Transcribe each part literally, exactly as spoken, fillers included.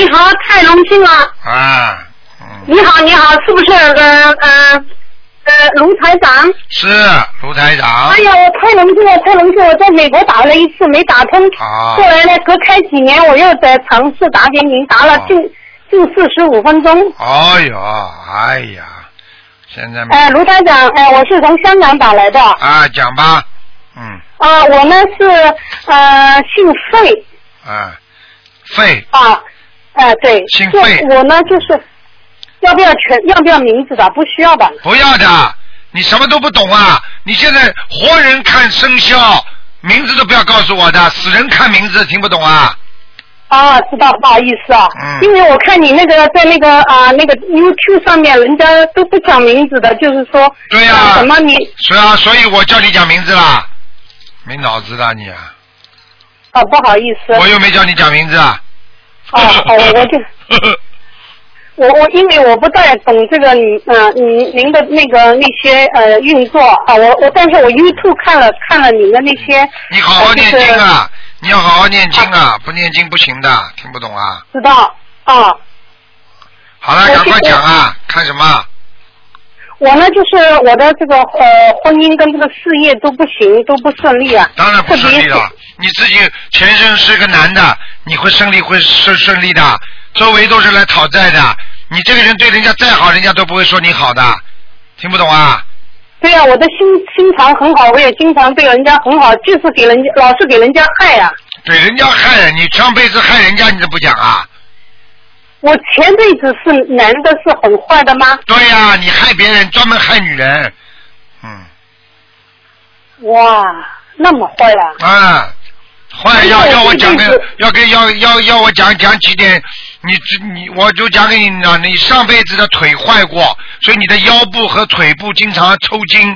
你好，太荣幸了。 啊，嗯。 你好，你好，是不是呃呃呃卢台长？ 是卢台长。 哎呀，我太荣幸了，太荣幸了！我在美国打了一次没打通， 啊。 后来呢，隔开几年我又在尝试打给您，打了近、啊、近四十五分钟。 哦哟，哎呀，现在。 哎、呃，卢台长，哎、呃，我是从香港打来的。 啊，讲吧，嗯。 啊，我呢是呃姓费。 啊，费。 啊，哎、呃，对。 姓费。 我呢就是。要不要全？要不要名字的？不需要吧？ 不要的，你什么都不懂啊！你现在活人看生肖，名字都不要告诉我的，死人看名字听不懂啊！ 啊，知道，不好意思啊，嗯，因为我看你那个在那个啊那个 YouTube 上面，人家都不讲名字的，就是说， 对呀、啊， 什么你？ 是啊，所以我叫你讲名字啦，没脑子的你啊！ 啊，不好意思。 我又没叫你讲名字啊。 哦，哦，我就。我我因为我不太懂这个你呃您您的那个那些呃运作啊，我我但是我 YouTube 看了看了你的那些。 你好好念经啊！你要好好念经啊！不念经不行的，听不懂啊？ 知道啊。 好了，赶快讲啊！看什么？ 我呢，就是我的这个呃婚姻跟这个事业都不行，都不顺利啊。 当然不顺利了。你自己前身是个男的，你会顺利会顺顺利的。周围都是来讨债的，你这个人对人家再好，人家都不会说你好的，听不懂啊？ 对呀、啊，我的心心肠很好，我也经常对人家很好，就是给人家老是给人家害呀、啊。 给人家害，你上辈子害人家你都不讲啊？ 我前辈子是男的，是很坏的吗？ 对呀、啊，你害别人，专门害女人。嗯。 哇，那么坏呀、 啊？啊。坏要要我讲个，要跟要要要我讲讲几点，你你我就讲给你了。你上辈子的腿坏过，所以你的腰部和腿部经常抽筋。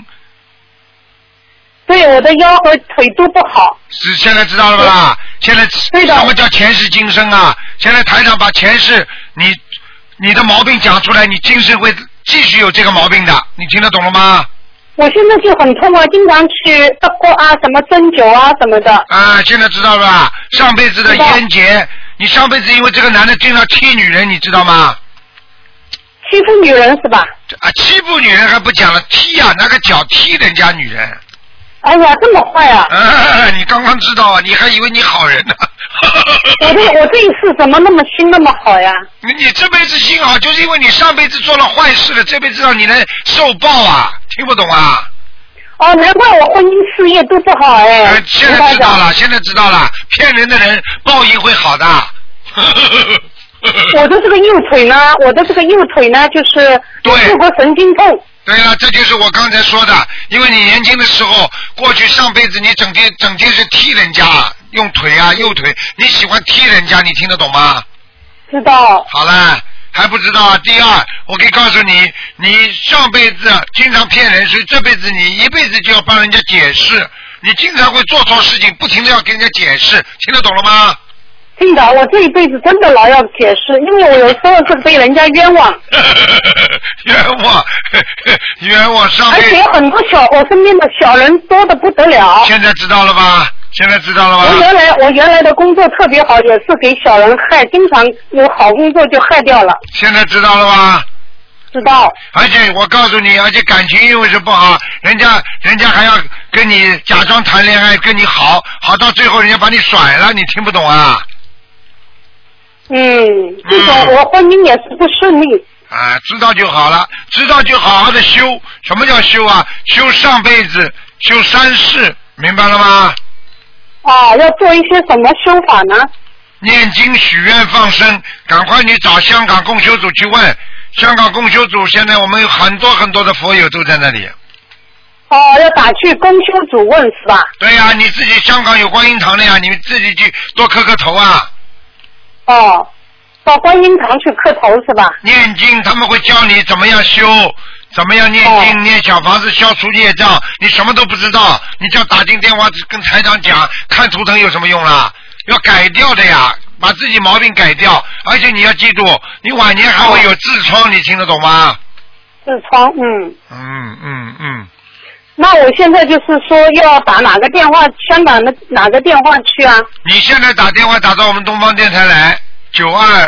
对，我的腰和腿都不好。 是现在知道了吧？现在什么叫前世今生啊？现在台长把前世你你的毛病讲出来，你今生会继续有这个毛病的，你听得懂了吗？ 我现在就很痛啊，经常去德国啊，什么针灸啊什么的。 啊，现在知道了吧？上辈子的冤结，你上辈子因为这个男的经常踢女人，你知道吗？ 欺负女人是吧？ 啊，欺负女人还不讲了，踢啊，拿个脚踢人家女人。 哎呀，这么坏啊！ 啊，你刚刚知道啊，你还以为你好人呢。 我这我这一次怎么那么心那么好呀？ 你你这辈子心好，就是因为你上辈子做了坏事了，这辈子让你能受报啊！听不懂啊？ 哦，难怪我婚姻事业都不好哎。 哎，现在知道了，现在知道了，骗人的人报应会好的。 我的这个右腿呢，我的这个右腿呢，就是骨骼神经痛。 对了，这就是我刚才说的，因为你年轻的时候，过去上辈子你整天整天是踢人家，用腿啊右腿，你喜欢踢人家，你听得懂吗？ 知道。 好了，还不知道啊？第二，我可以告诉你，你上辈子经常骗人，所以这辈子你一辈子就要帮人家解释，你经常会做错事情，不停的要给人家解释，听得懂了吗？ 听的，我这一辈子真的老要解释，因为我有时候是被人家冤枉。 冤枉，冤枉上辈子。 而且很多小，我身边的小人多得不得了。 现在知道了吧？现在知道了吧？ 我原来我原来的工作特别好，也是给小人害，经常有好工作就害掉了。 现在知道了吧？ 知道。 而且我告诉你，而且感情因为是不好，人家人家还要跟你假装谈恋爱，跟你好，好到最后人家把你甩了，你听不懂啊？ 嗯，这种我婚姻也是不顺利。 啊，知道就好了，知道就好好的修。什么叫修啊？修上辈子，修三世，明白了吗？ 啊，要做一些什么修法呢？ 念经、许愿、放生，赶快你找香港共修组去问。香港共修组现在我们有很多很多的佛友都在那里。 哦，要打去共修组问是吧？ 对呀、啊，你自己香港有观音堂的呀，你们自己去多磕磕头啊。 哦，到观音堂去磕头是吧？ 念经他们会教你怎么样修，怎么样念经、哦、念小房子消除业障，你什么都不知道，你就要打进电话跟台长讲，看图腾有什么用啦？要改掉的呀，把自己毛病改掉，而且你要记住，你晚年还会有痔疮，哦、你听得懂吗？ 痔疮，嗯。 嗯嗯嗯。 那我现在就是说要打哪个电话，香港的哪个电话去啊？ 你现在打电话打到我们东方电台来，九二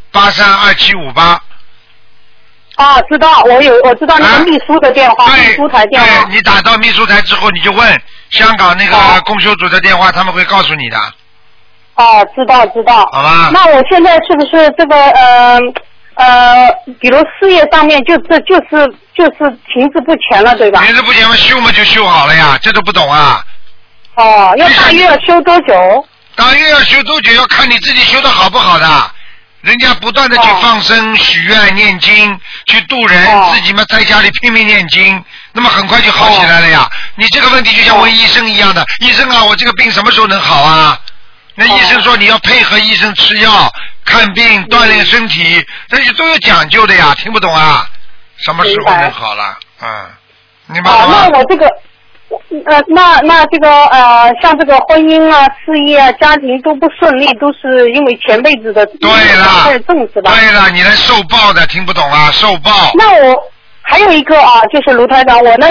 八三二七五八。 啊，知道，我有我知道那个秘书的电话， 啊、 秘书台电话。 对，你打到秘书台之后，你就问香港那个共修组的电话，他们会告诉你的。 哦，知道知道。 好吧。 那我现在是不是这个呃呃，比如事业上面就这就是就是停滞不前了，对吧？ 停滞不前嘛，修嘛就修好了呀，这都不懂啊。 哦，要大约要修多久？ 大约要修多久，要看你自己修的好不好的。人家不断的去放生、许愿、念经，去度人， 哦、 自己嘛在家里拼命念经，那么很快就好起来了呀。哦、你这个问题就像问医生一样的，哦、医生啊，我这个病什么时候能好啊？那医生说你要配合医生吃药、看病、锻炼身体，这些都有讲究的呀，听不懂啊？什么时候能好了？嗯，明白吗？ 哦，那我这个。呃，那那这个呃，像这个婚姻啊、事业啊、家庭都不顺利，都是因为前辈子的对了， 正是吧？ 对了，你来受报的，听不懂啊？受报。 那我还有一个啊，就是卢台长，我呢